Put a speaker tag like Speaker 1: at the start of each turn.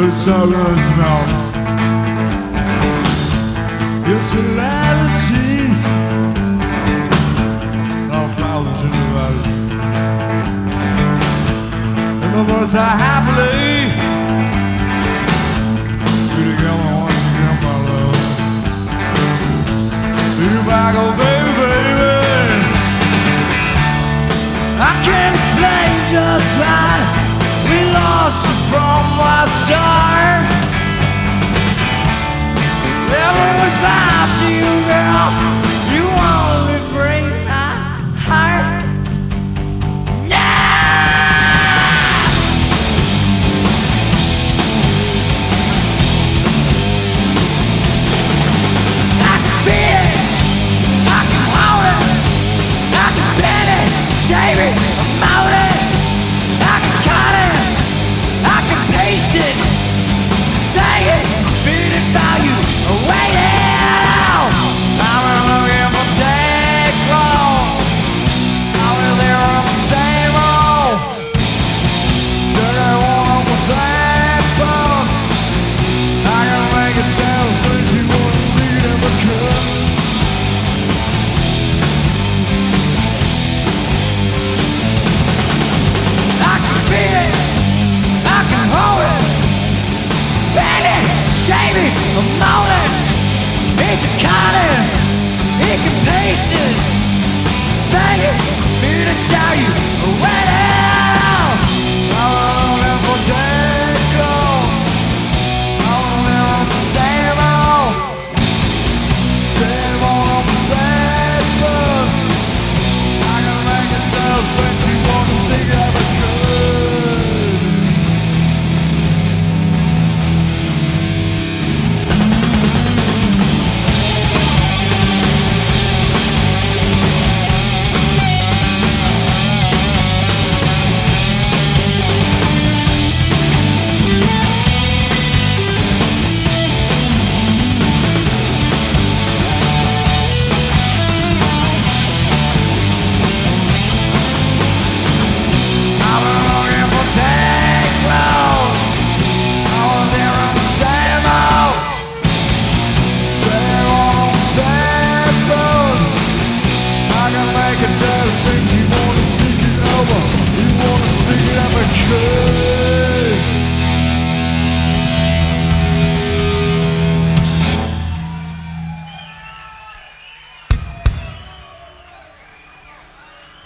Speaker 1: the soulless mouth. It's a land of cheese, all flowers in the valley, and the birds are happily be together once again, my love. You back, oh baby, baby. I can't explain just why we lost it from our start. Never without you, girl, you only break my heart. Yeah! I can feel it, I can hold it, I can bend it, shave it, mold it, I can cut it, I can paste it, snag it, beat it by you, wait it out. I'm looking for dead clothes, I was there on the same road, took it one with that bones. I can make it down the things you wouldn't read in the cut. I can feel it, I can hold it, bend it, shave it, mold it, he can cut it, he can paste it.